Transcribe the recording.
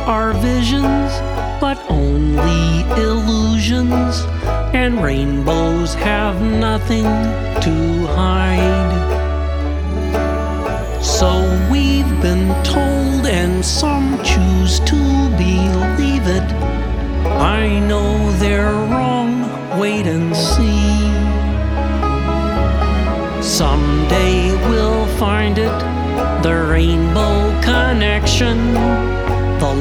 are visions, but only illusions, and rainbows have nothing to hide. So we've been told, and some choose to believe it. I know they're wrong, wait and see. Someday we'll find it, the rainbow connection.